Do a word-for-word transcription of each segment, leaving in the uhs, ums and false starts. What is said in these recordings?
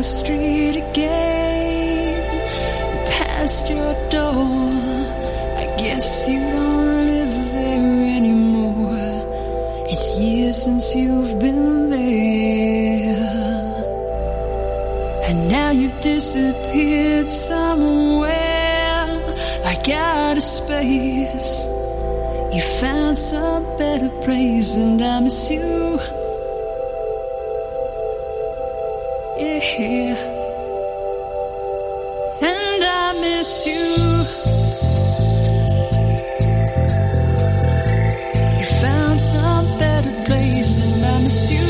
our street again, past your door. I guess you don't live there anymore. It's years since you've been there, and now you've disappeared somewhere like out of space. You found some better place, and I miss you. Yeah, and I miss you. You found some better place, and I miss you.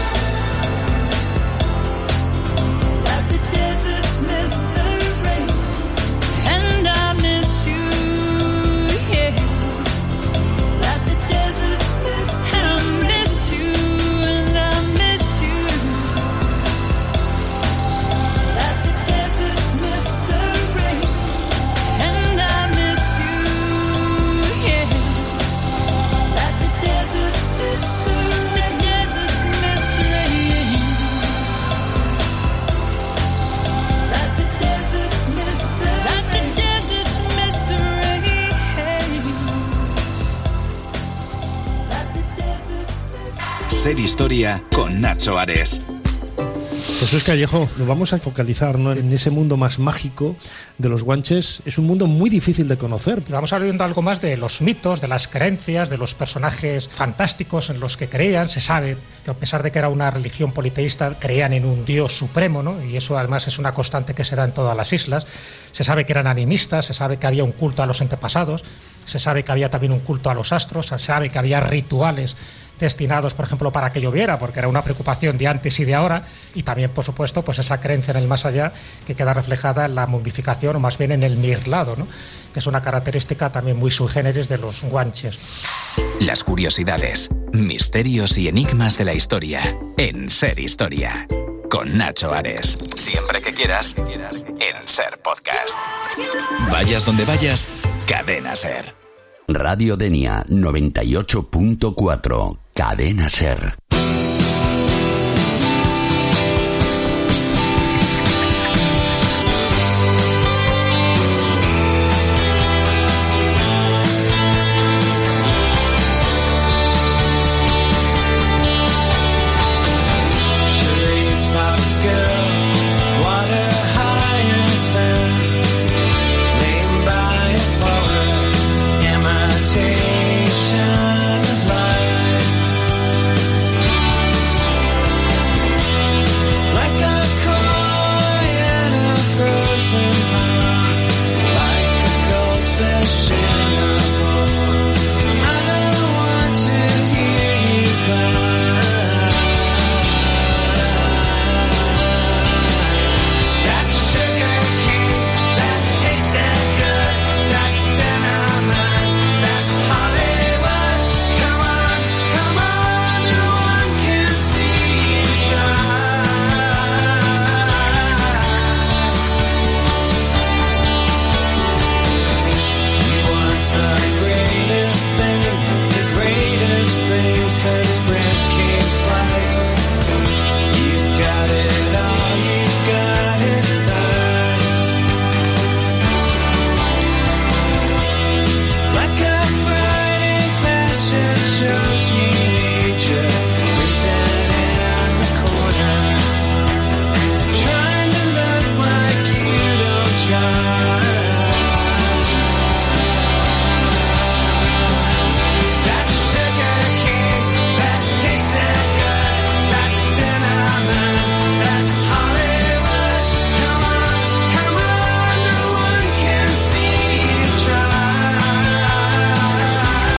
Like the deserts miss the rain, and I miss you. Yeah, like the deserts miss, and I miss you, and I miss you. Like the deserts miss the rain, and I miss you. Yeah, like the deserts miss the rain, deserts miss the rain. Like the deserts miss the rain, like the deserts miss the rain. Like the deserts miss. Ser Historia con Nacho Ares. Jesús Callejo, nos vamos a focalizar, ¿no?, en ese mundo más mágico de los guanches. Es un mundo muy difícil de conocer. Vamos a viendo algo más de los mitos, de las creencias, de los personajes fantásticos en los que creían. Se sabe que a pesar de que era una religión politeísta, creían en un dios supremo, ¿no? Y eso además es una constante que se da en todas las islas. Se sabe que eran animistas, se sabe que había un culto a los antepasados, se sabe que había también un culto a los astros, se sabe que había rituales destinados, por ejemplo, para que lloviera, porque era una preocupación de antes y de ahora, y también, por supuesto, pues esa creencia en el más allá que queda reflejada en la momificación, o más bien en el mirlado, ¿no?, que es una característica también muy sui generis de los guanches. Las curiosidades, misterios y enigmas de la historia en Ser Historia con Nacho Ares. Siempre que quieras, en Ser Podcast. Vayas donde vayas, Cadena Ser. Radio Denia noventa y ocho punto cuatro, Cadena Ser.